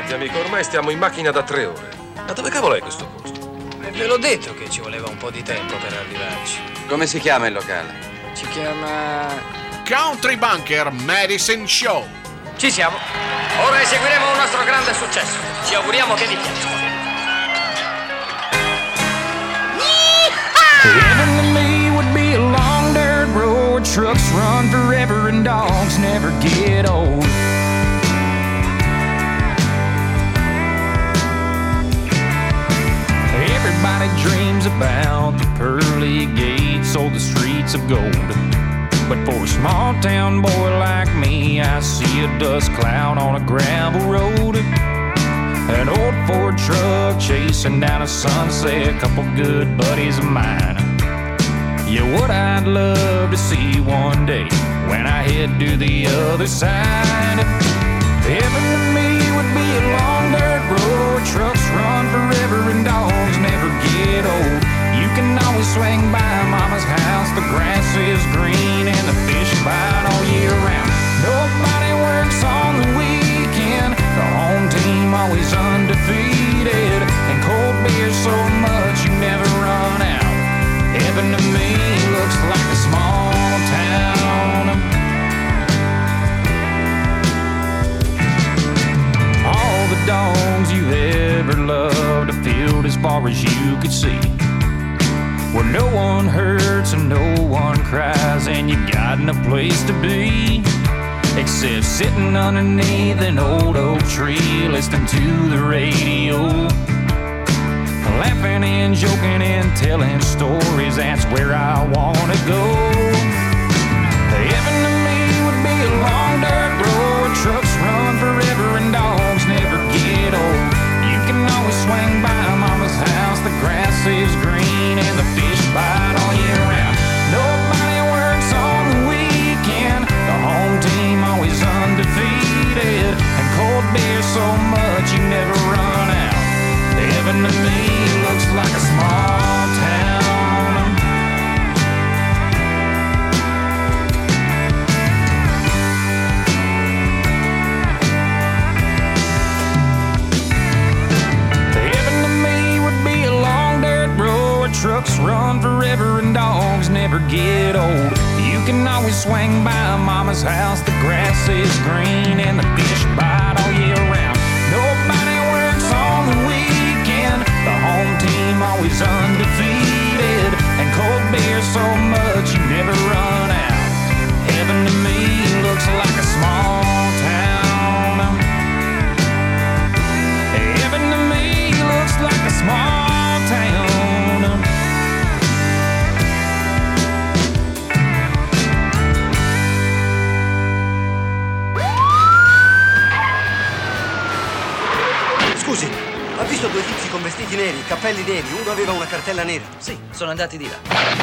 Senti amico, ormai stiamo in macchina da 3 ore. Ma dove cavolo è questo posto? Ve l'ho detto che ci voleva un po' di tempo per arrivarci. Come si chiama il locale? Si chiama... Country Bunker Medicine Show. Ci siamo. Ora eseguiremo un nostro grande successo. Ci auguriamo che vi piaccia. Heaven to me would be a long dirt road. Trucks run forever and dogs never get old. Everybody dreams about the pearly gates or the streets of gold. But for a small town boy like me, I see a dust cloud on a gravel road. An old Ford truck chasing down a sunset, couple good buddies of mine. Yeah, what I'd love to see one day when I head to the other side. Heaven to me would be a long dirt road. Trucks run forever and dogs never get old. You can always swing by Mama's house. The grass is green and the fish bite all year round. Nobody works on the weekend. The home team always undefeated. And cold beer so much you never run out. Heaven to me looks like a small town. All the dogs you ever loved are filled as far as you could see. Where no one hurts and no one cries, and you got no place to be except sitting underneath an old oak tree, listening to the radio, laughing and joking and telling stories. That's where I wanna go. Heaven to me would be a long dirt road. Trucks run forever and dogs never get old. You can always swing by Mama's house. The grass is green and the fish bite all year round. Nobody works on the weekend. The home team always undefeated. And cold beer so much you never run out. Heaven to me looks like a small town. Heaven to me would be a long dirt road. Trucks run forever and dogs never get old. You can always swing by Mama's house. The grass is green and the fish bite all year round. Nobody works on the weekend. The home team always undefeated. And cold beer so much you never run out. Heaven to me looks like a small town. Heaven to me looks like a small town. Scusi, ha visto due tizi con vestiti neri, cappelli neri, uno aveva una cartella nera? Sì, sono andati di là.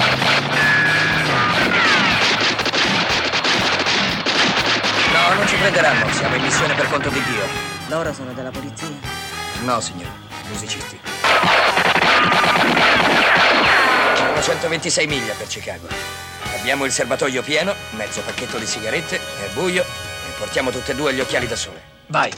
No, non ci prenderanno, siamo in missione per conto di Dio. Loro sono della polizia? No, signore, musicisti. Sono 126 miglia per Chicago. Abbiamo il serbatoio pieno, mezzo pacchetto di sigarette, è buio e portiamo tutte e due gli occhiali da sole. Vai!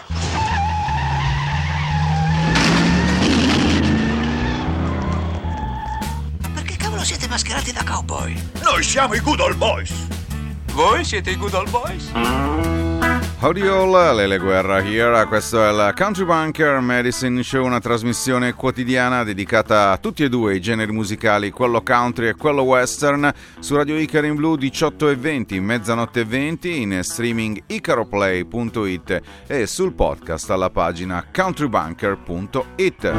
Perché cavolo siete mascherati da cowboy? Noi siamo i Good Old Boys. Voi siete i Good Old Boys? Howdy all, Lele Guerra here, questo è il Country Bunker Medicine Show, una trasmissione quotidiana dedicata a tutti e due i generi musicali, quello country e quello western, su Radio Icaro in Blu 18:20, mezzanotte 20, in streaming icaroplay.it e sul podcast alla pagina countrybunker.it.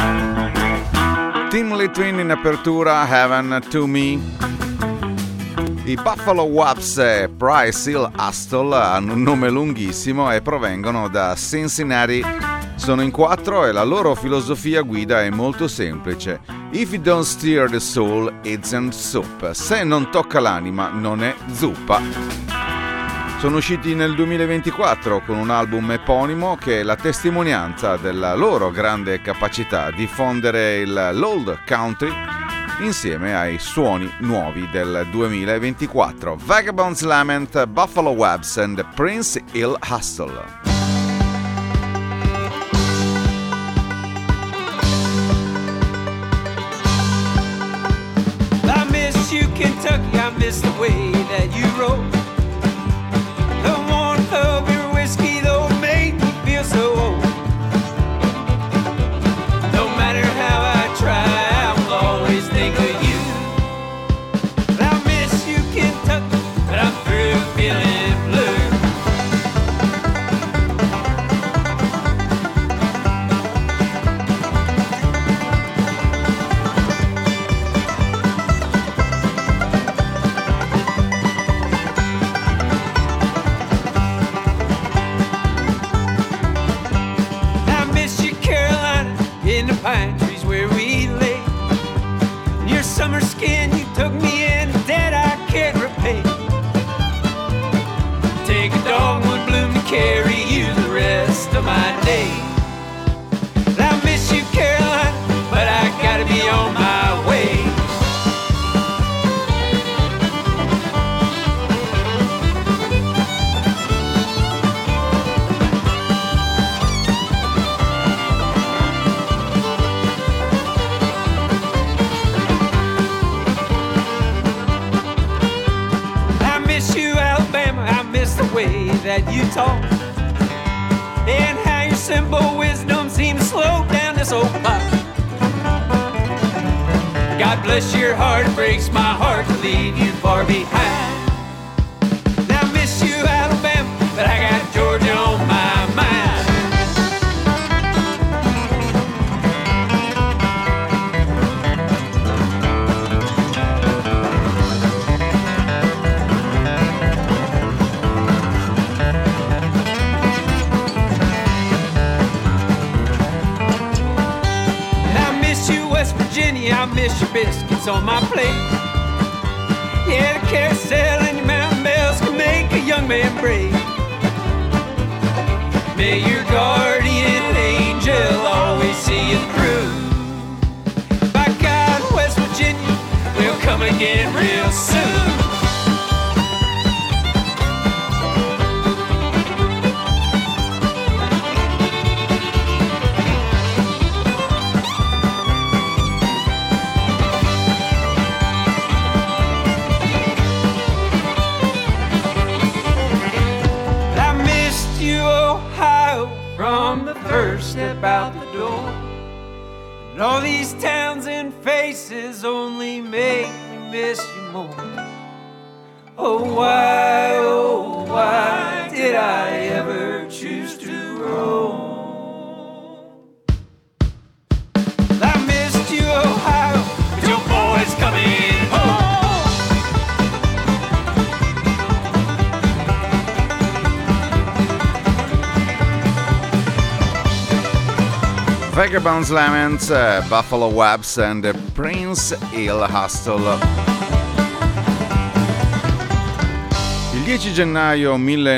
Tim Litwin in apertura, Heaven to Me. I Buffalo Wraps e Bryce Hill Hustle hanno un nome lunghissimo e provengono da Cincinnati. Sono in 4 e la loro filosofia guida è molto semplice. If it don't stir the soul, it's in soup. Se non tocca l'anima, non è zuppa. Sono usciti nel 2024 con un album eponimo che è la testimonianza della loro grande capacità di fondere l'old country insieme ai suoni nuovi del 2024. Vagabond's Lament, Buffalo Wraps and Prince Hill Hustle. talk, and how your simple wisdom seems to slow down this old clock. God bless your heart, it breaks my heart to leave you far behind. Now I miss you, Alabama, but I got Georgia on my mind. Virginia, I miss your biscuits on my plate. Yeah, the carousel and your mountain bells can make a young man brave. May your guardian angel always see you through. By God, West Virginia, we'll come again real soon. From the first step out the door, and all these towns and faces only make me miss you more. Oh why did I ever choose to roam? I missed you, Ohio, but your boy's coming home. Vagabond's Laments, Buffalo Webs and Prince Hill Hustle. Il 10 gennaio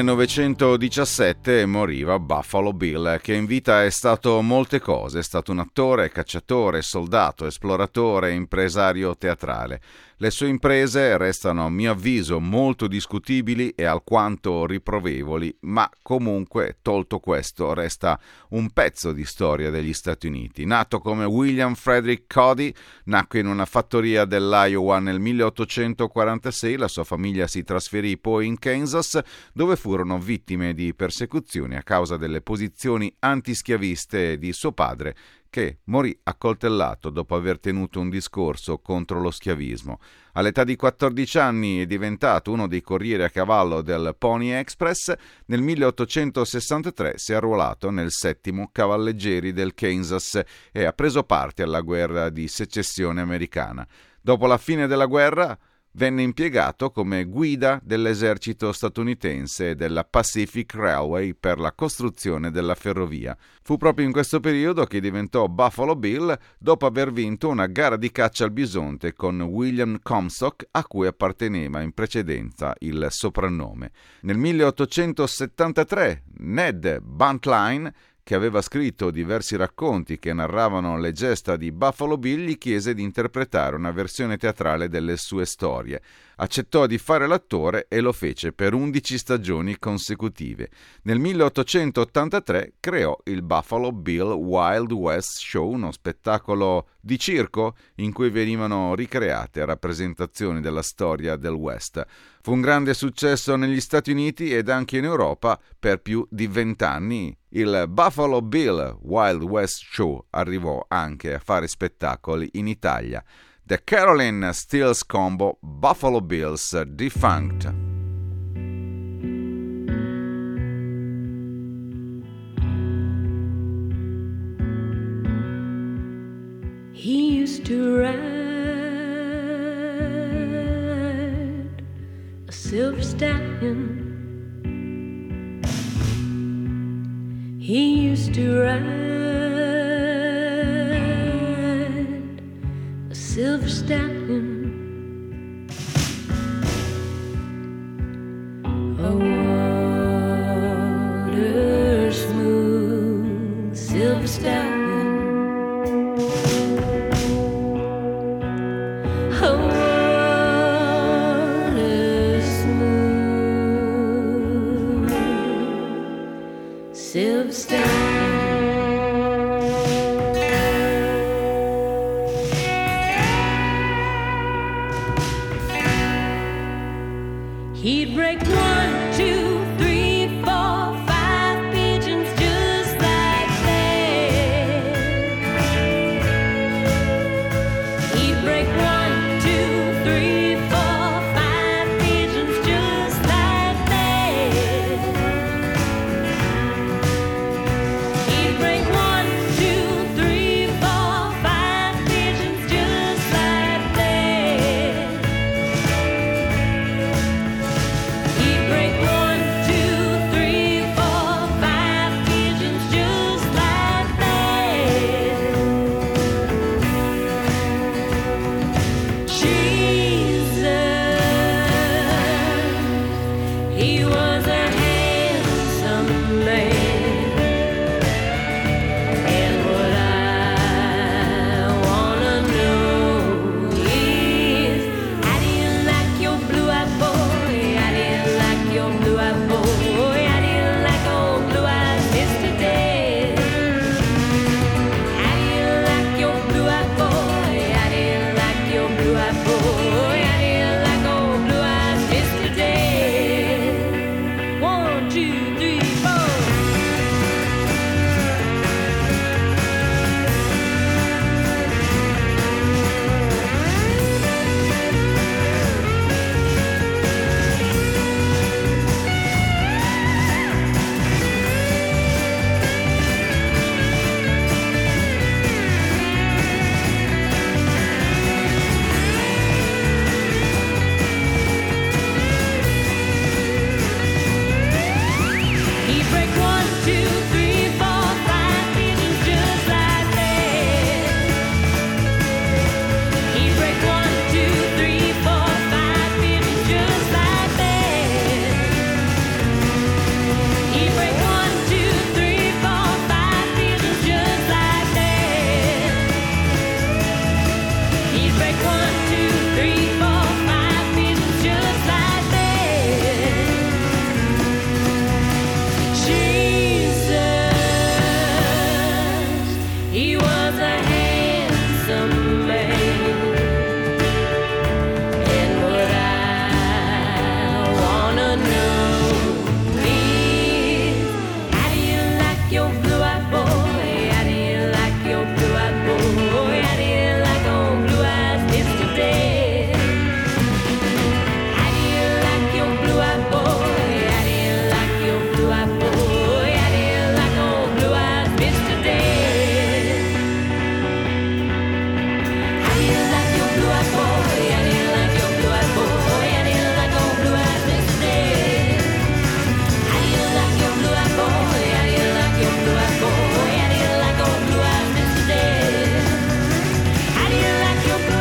1917 moriva Buffalo Bill, che in vita è stato molte cose. È stato un attore, cacciatore, soldato, esploratore e impresario teatrale. Le sue imprese restano, a mio avviso, molto discutibili e alquanto riprovevoli, ma comunque, tolto questo, resta un pezzo di storia degli Stati Uniti. Nato come William Frederick Cody, nacque in una fattoria dell'Iowa nel 1846, la sua famiglia si trasferì poi in Kansas, dove furono vittime di persecuzioni a causa delle posizioni antischiaviste di suo padre, che morì accoltellato dopo aver tenuto un discorso contro lo schiavismo. All'età di 14 anni è diventato uno dei corrieri a cavallo del Pony Express. Nel 1863 si è arruolato nel 7° Cavalleggeri del Kansas e ha preso parte alla guerra di secessione americana. Dopo la fine della guerra venne impiegato come guida dell'esercito statunitense e della Pacific Railway per la costruzione della ferrovia. Fu proprio in questo periodo che diventò Buffalo Bill dopo aver vinto una gara di caccia al bisonte con William Comstock, a cui apparteneva in precedenza il soprannome. Nel 1873 Ned Buntline, che aveva scritto diversi racconti che narravano le gesta di Buffalo Bill, gli chiese di interpretare una versione teatrale delle sue storie. Accettò di fare l'attore e lo fece per 11 stagioni consecutive. Nel 1883 creò il Buffalo Bill Wild West Show, uno spettacolo di circo in cui venivano ricreate rappresentazioni della storia del West. Fu un grande successo negli Stati Uniti ed anche in Europa per più di 20 anni. Il Buffalo Bill Wild West Show arrivò anche a fare spettacoli in Italia. The Carolyn Stills Combo, Buffalo Bills Defunct. He used to ride a silver stallion. He used to ride a silver stallion. A water smooth silver stallion. He'd break 1, 2, 3, 4,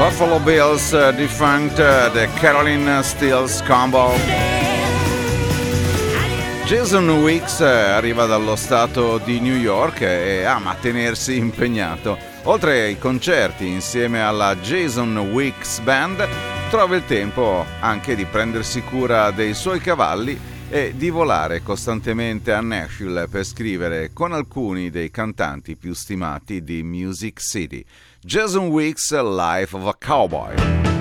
Buffalo Bills defunct, the Caroline Stills Combo. Jason Weeks arriva dallo stato di New York e ama tenersi impegnato. Oltre ai concerti insieme alla Jason Weeks Band, trova il tempo anche di prendersi cura dei suoi cavalli e di volare costantemente a Nashville per scrivere con alcuni dei cantanti più stimati di Music City. Jason Weeks, Life of a Cowboy.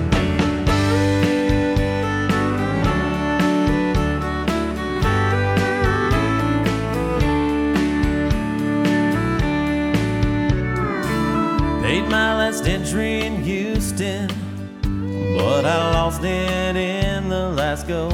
Made my last entry in Houston, but I lost it in the last go.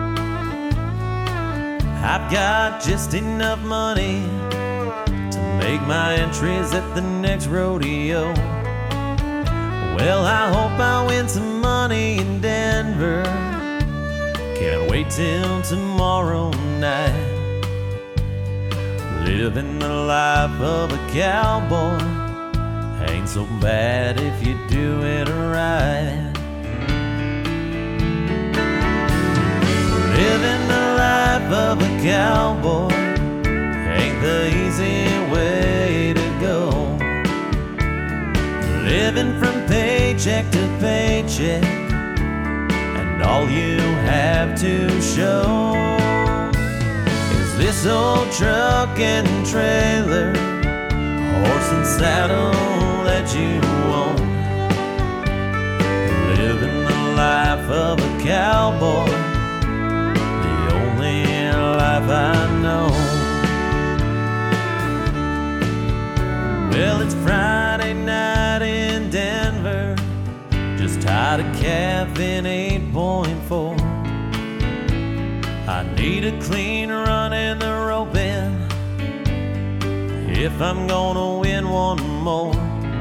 I've got just enough money to make my entries at the next rodeo. Well, I hope I win some money in Denver. Can't wait till tomorrow night. Living the life of a cowboy ain't so bad if you do it right. Living the life of a cowboy ain't the easy way to go. Living from paycheck to paycheck, and all you have to show is this old truck and trailer, horse and saddle that you own. Living the life of a cowboy, the only life I know. Well, it's Friday night in Denver, just tied a calf in 8.4. I need a clean run in the rope in if I'm gonna win one more.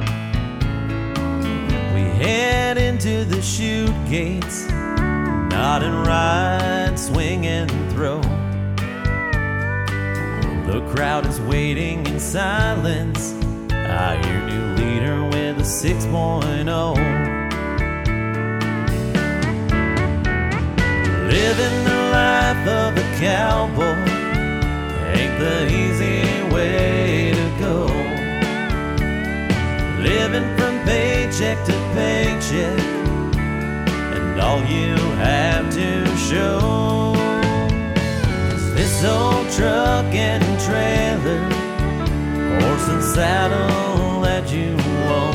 We head into the chute gates, nod and ride, swing and throw. The crowd is waiting in silence. I hear new leader with a 6.0. Living the life of a cowboy ain't the easy way to go. Living from paycheck to paycheck, and all you have to show is this old truck and trailer, horse and saddle that you own.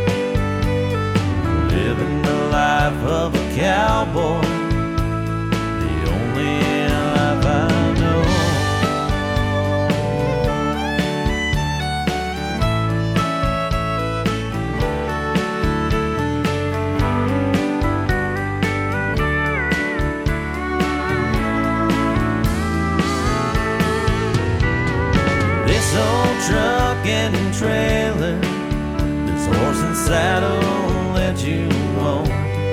Living the life of a cowboy, the only life I know. This old truck and trailer, this horse and saddle that you own.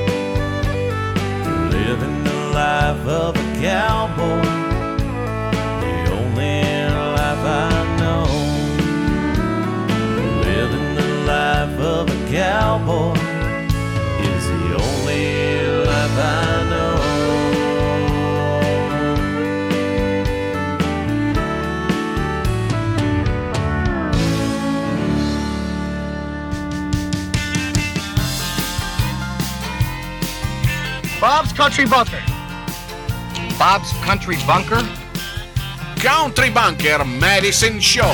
Living the life of a cowboy, the only life I know. Living the life of a cowboy is the only life I know. Bob's Country Bunker. Bob's Country Bunker? Country Bunker Medicine Show.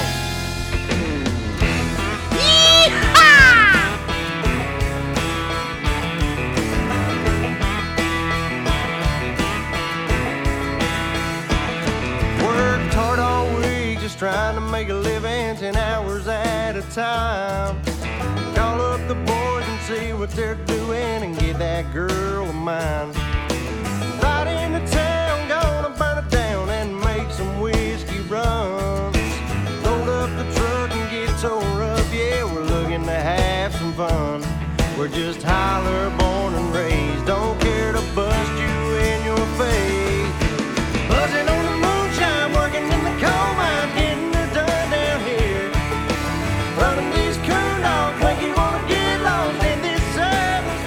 Worked hard all week just trying to make a living 10 hours at a time. Call up the boys and see what they're doing and get that girl of mine. Right into town, gonna burn it down and make some whiskey runs. Load up the truck and get tore up, yeah, we're looking to have some fun. We're just holler, born and raised, don't care to bust you in your face. Buzzing on the moonshine, working in the coal mine, getting it done down here. Running these coon dogs, make you wanna get lost in this Southern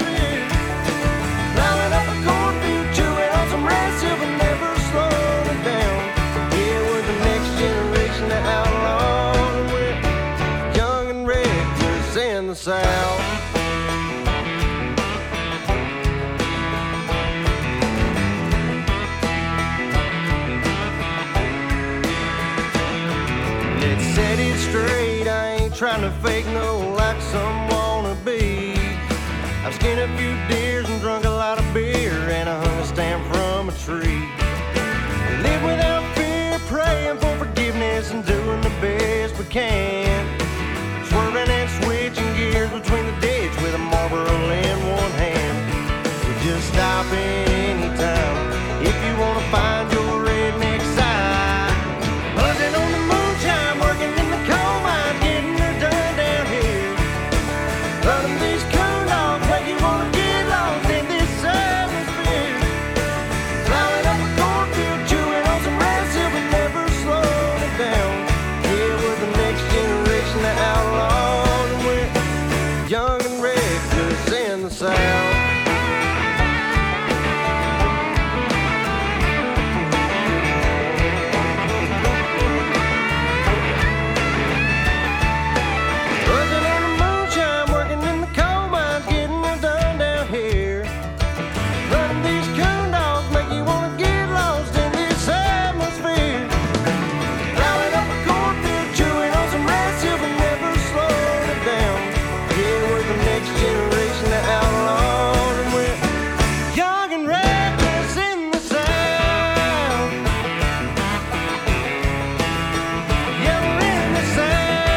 South. Let's set it straight, I ain't trying to fake no like some wannabe. I've skinned a few deers and drunk a lot of beer, and I hung a stamp from a tree. Live without fear, praying for forgiveness and doing the best we can. Swerving and switching gears between the ditch with a Marlboro in one hand. So just stop anytime if you wanna find your redneck side. Buzzing on the moonshine, working in the coal mine, getting her done down here. Running these coon dogs make you wanna get lost in this atmosphere. Plowing up a cornfield, chewing on some red silver, never slowing it down. Yeah, we're the next generation of outlaws, and we're young and reckless in the South. Buzzing on the moonshine, working in the coal mines, getting her done down here. Running these coon dogs make you wanna get lost in this atmosphere. Plowing up a cornfield, chewing on some red silver, never slowing it down. Yeah, we're the next generation of outlaws, and we're young and reckless in the South. Yeah, we're in the South.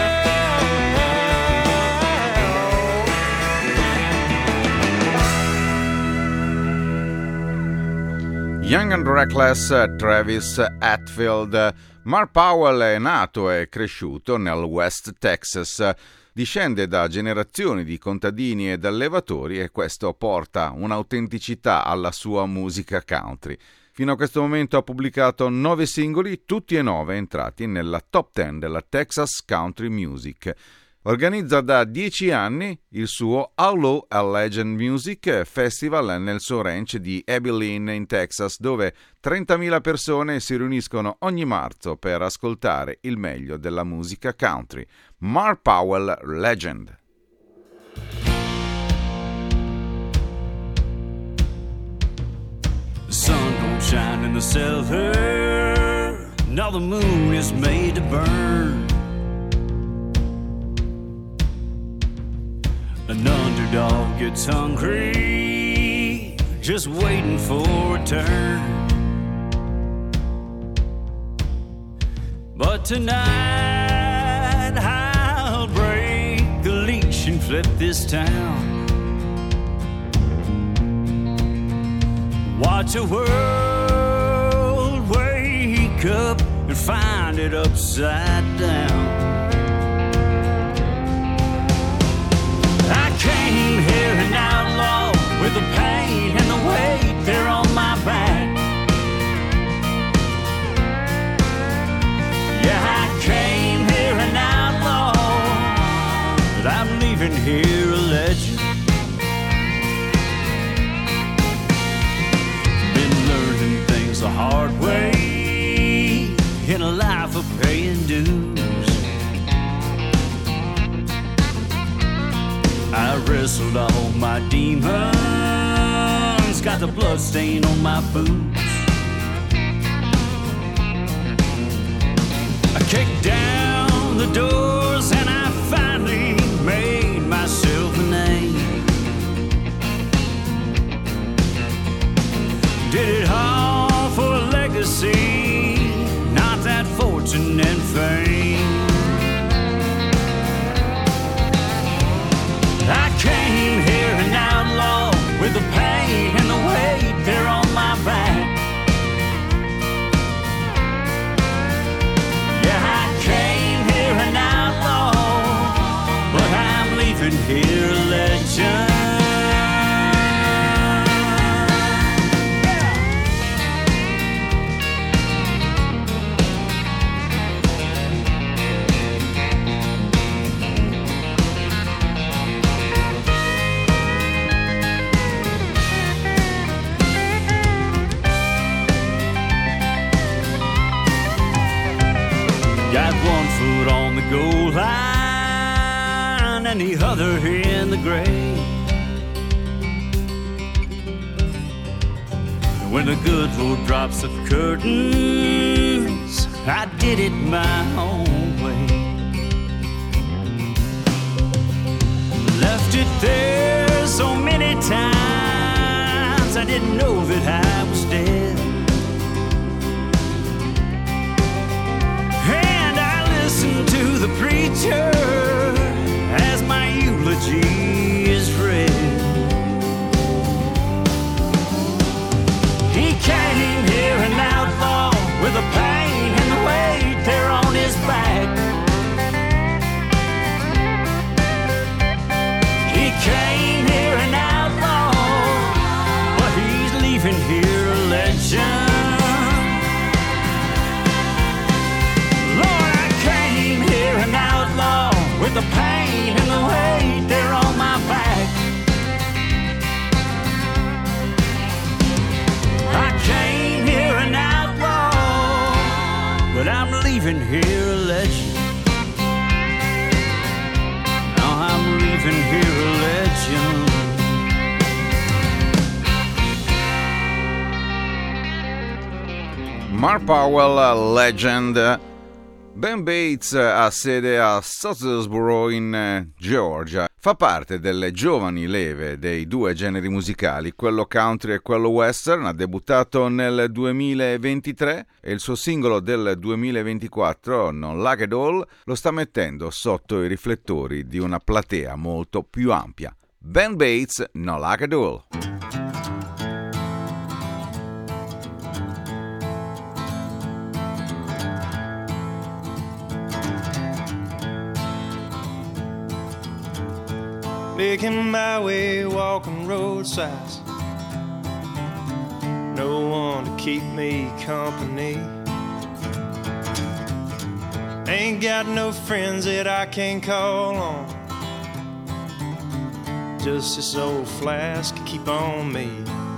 Young and Reckless, Travis Hetfield. Mark Powell è nato e cresciuto nel West Texas. Discende da generazioni di contadini ed allevatori e questo porta un'autenticità alla sua musica country. Fino a questo momento ha pubblicato 9 singoli, tutti e 9 entrati nella top 10 della Texas Country Music. Organizza da 10 anni il suo Outlaw a Legend Music Festival nel suo ranch di Abilene in Texas, dove 30.000 persone si riuniscono ogni marzo per ascoltare il meglio della musica country. Mark Powell Legend. The sun don't shine in the cellar, now the moon is made to burn. An underdog gets hungry, just waiting for a turn. But tonight I'll break the leash and flip this town. Watch the world wake up and find it upside down. I came here an outlaw with the pain and the weight there on my back. Yeah, I came here an outlaw, but I'm leaving here a legend. Been learning things the hard way in a life of paying dues. I wrestled all my demons, got the blood stain on my boots. I kicked down the doors and I finally made myself a name. Did it all for a legacy, not that fortune and fame. I came here an outlaw with the pain and the weight there on my back. Yeah, I came here an outlaw, but I'm leaving here a legend. Got one foot on the goal line any other in the grave. When the good Lord drops the curtains, I did it my own way. Left it there so many times, I didn't know that I was dead. And I listened to the preacher as my eulogy is read. He came here an outlaw with the pain and the weight there on his back. He came here an outlaw, but he's leaving here a legend. Lord, I came here an outlaw with the pain and the weight there on my back. I came here an outlaw, but I'm leaving here a legend. Now I'm leaving here a legend. Mark Powell, Legend. Ben Bates ha sede a Stottsboro in Georgia. Fa parte delle giovani leve dei due generi musicali, quello country e quello western. Ha debuttato nel 2023 e il suo singolo del 2024, Non Like It All, lo sta mettendo sotto i riflettori di una platea molto più ampia. Ben Bates, Non Like It All. Making my way, walking roadsides. No one to keep me company. Ain't got no friends that I can call on. Just this old flask to keep on me.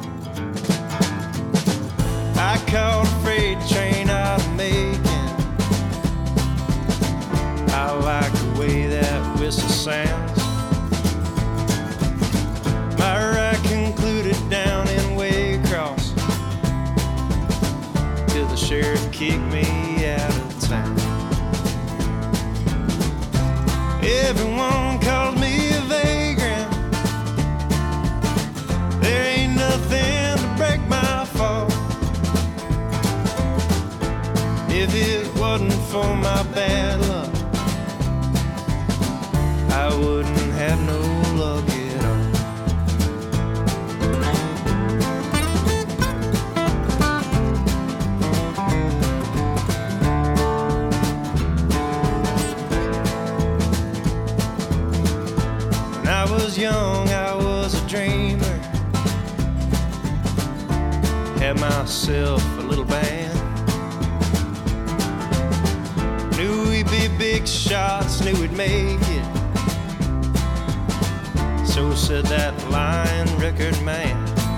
I caught a freight train out of Macon. I like the way that whistle sounds. My ride concluded down in Waycross till the sheriff kicked me out of town. Everyone calls me a vagrant. There ain't nothing to break my fall. If it wasn't for my bad luck, I wouldn't have no luck at all. Young, I was a dreamer. Had myself a little band. Knew we'd be big shots, knew we'd make it. So said that lying record man.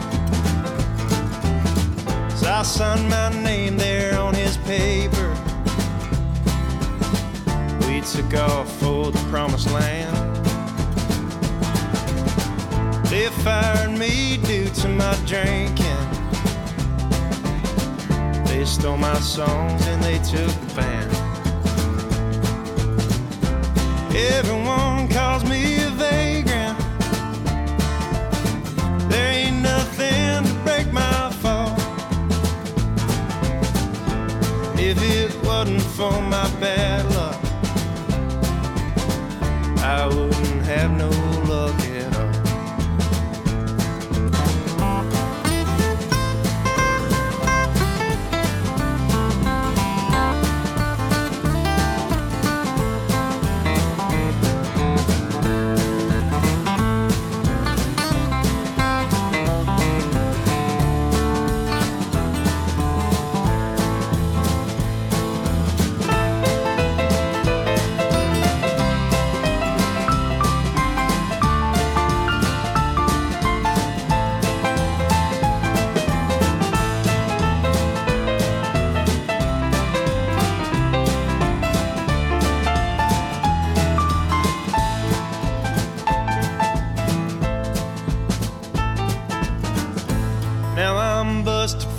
So I signed my name there on his paper. We took off for the promised land. They fired me due to my drinking. They stole my songs and they took the band. Everyone calls me a vagrant. There ain't nothing to break my fall. If it wasn't for my bad luck, I wouldn't have no luck at all.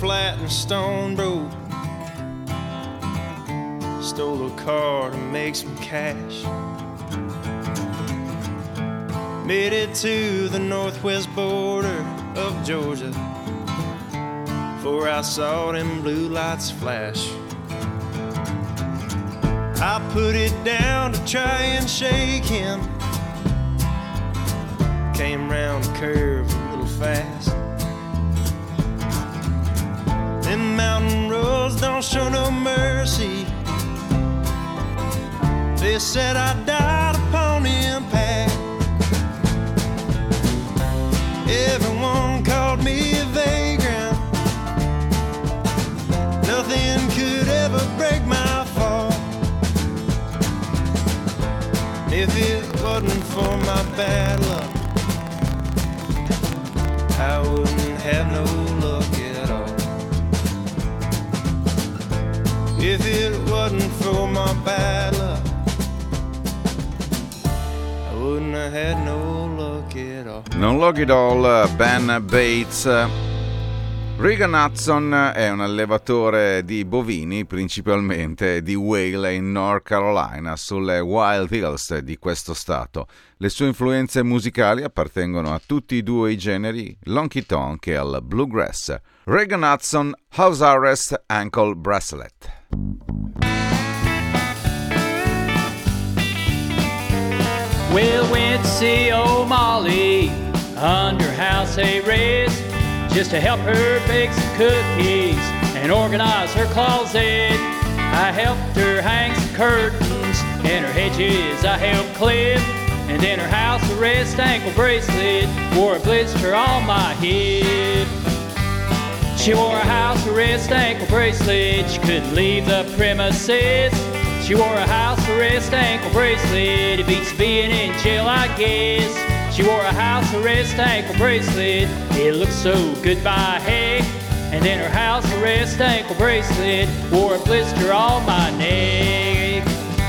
flat and stone broke. Stole a car to make some cash. Made it to the northwest border of Georgia before I saw them blue lights flash. I put it down to try and shake him. Came round the curve a little fast. Them mountain roads don't show no mercy. They said I died upon the impact. Everyone called me a vagrant. Nothing could ever break my fall. If it wasn't for my bad luck, I wouldn't have no luck at all. If it wasn't for my bad luck, I wouldn't have had no luck at all. Non Luck It All, Ben Bates. Regan Hudson è un allevatore di bovini, principalmente di Whale in North Carolina, sulle Wild Hills di questo stato. Le sue influenze musicali appartengono a tutti e due i generi, l'honky tonk e al bluegrass. Regan Hudson, House Arrest Ankle Bracelet. Well, went to see old Molly under house arrest, just to help her bake some cookies and organize her closet. I helped her hang some curtains, and her hedges I helped clip, and then her house arrest ankle bracelet wore a blister on my head. She wore a house arrest ankle bracelet, she couldn't leave the premises. She wore a house arrest ankle bracelet, it beats being in jail, I guess. She wore a house arrest ankle bracelet, it looked so good by heck. And then her house arrest ankle bracelet wore a blister on my neck.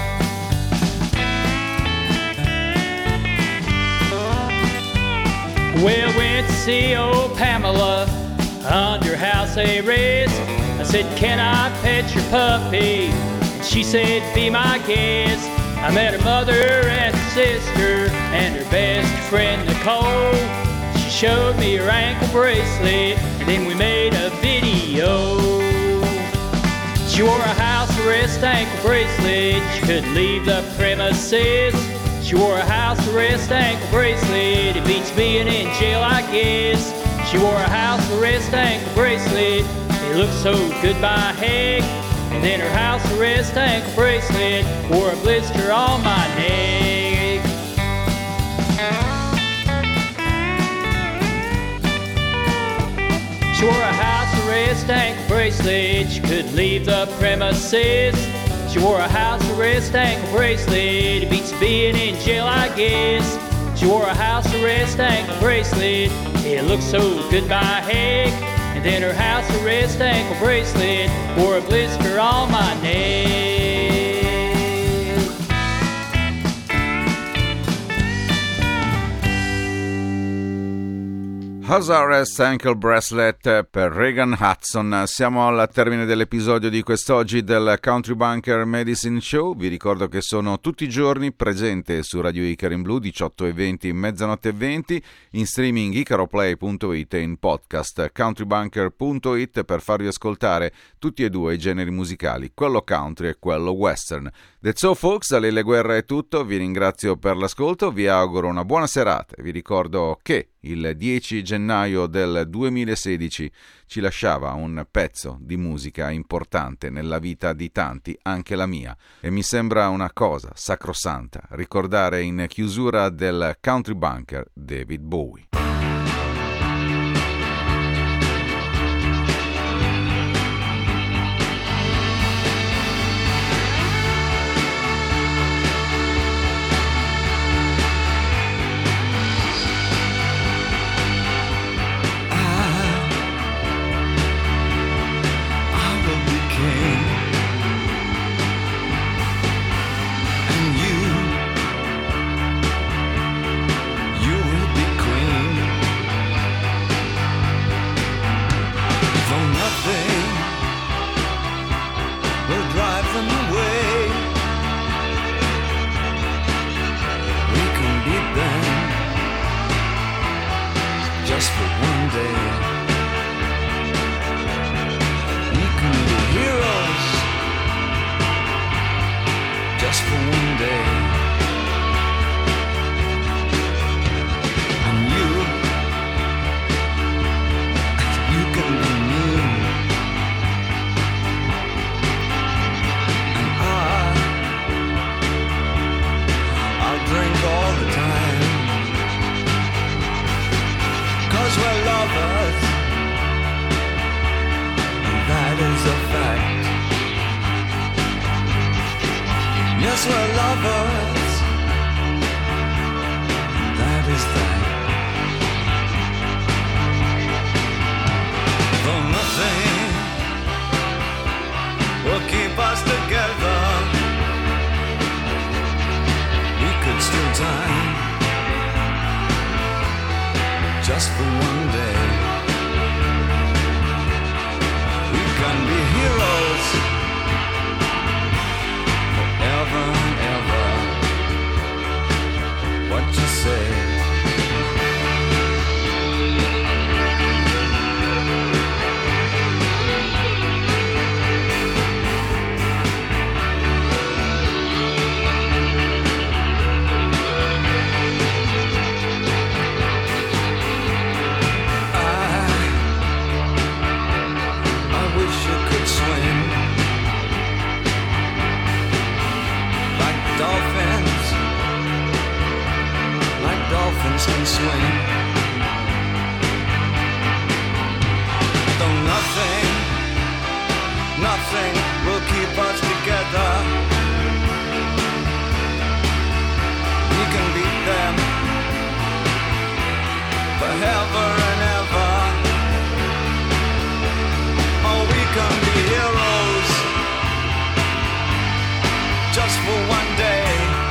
Well, went to see old Pamela under house arrest. I said, can I pet your puppy? She said, be my guest. I met her mother and her sister and her best friend Nicole. She showed me her ankle bracelet and then we made a video. She wore a house arrest ankle bracelet, she couldn't leave the premises. She wore a house arrest ankle bracelet, it beats being in jail, I guess. She wore a house arrest ankle bracelet, it looked so good by heck. And then her house arrest ankle bracelet wore a blister on my neck. She wore a house arrest ankle bracelet, she couldn't leave the premises. She wore a house arrest ankle bracelet, it beats being in jail, I guess. She wore a house arrest ankle bracelet, it looked so good by heck. And then her house arrest ankle bracelet wore a blister on my neck. House Arrest Ankle Bracelet per Regan Hudson. Siamo al termine dell'episodio di quest'oggi del Country Bunker Medicine Show. Vi ricordo che sono tutti i giorni presente su Radio Icaro in Blu 18:20, mezzanotte e 20, in streaming icaroplay.it e in podcast countrybunker.it per farvi ascoltare tutti e due i generi musicali, quello country e quello western. That's all folks, da Lele Guerra è tutto, vi ringrazio per l'ascolto, vi auguro una buona serata. Vi ricordo che il 10 gennaio del 2016 ci lasciava un pezzo di musica importante nella vita di tanti, anche la mia, e mi sembra una cosa sacrosanta ricordare in chiusura del Country Bunker David Bowie. You will be queen. 'cause we're lovers. That is that. Though nothing will keep us together, we could still die just for one day. We can be heroes forever and ever. What you say? Dolphins can swim. Though nothing will keep us together, we can beat them forever and ever. Oh, we can be heroes just for one day.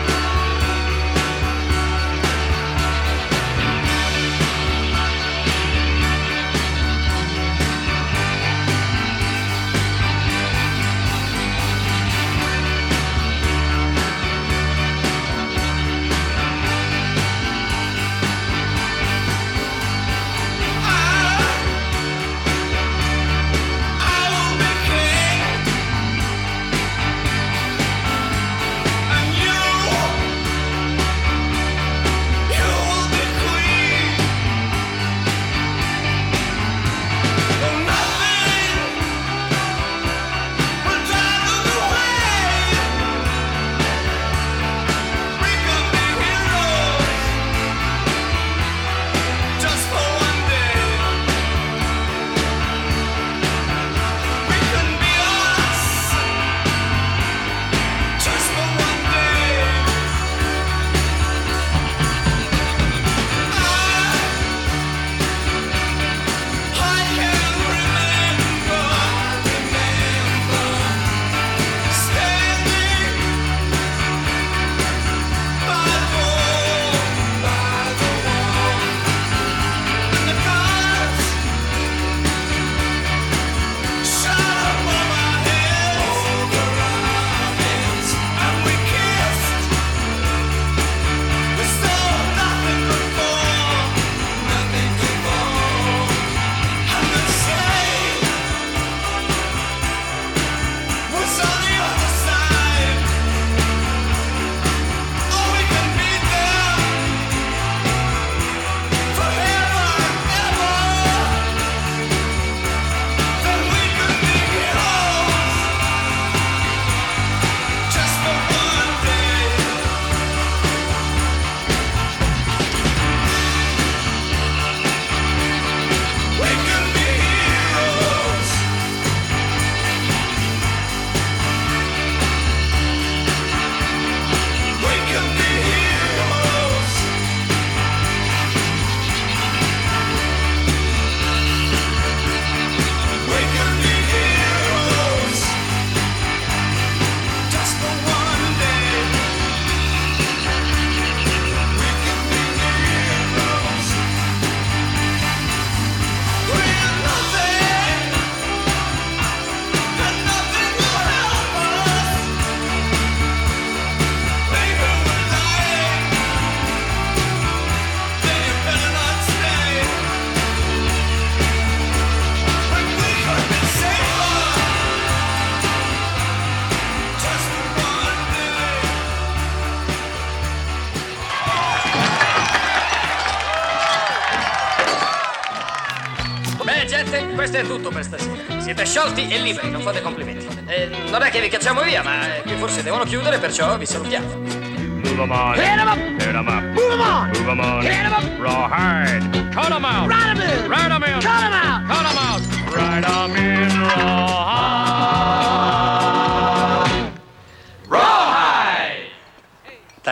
Questo è tutto per stasera. Siete sciolti e liberi, non fate complimenti. Non è che vi cacciamo via, ma qui forse devono chiudere, perciò vi salutiamo. Move 'em on. Hit 'em up. Hit 'em up. Move 'em on. Move 'em on. Hit 'em up. Rawhide. Cut 'em out. Ride 'em in. Ride 'em in. Cut 'em out. Cut 'em out. Ride 'em in rawhide. Rawhide.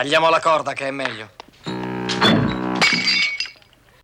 Tagliamo la corda che è meglio.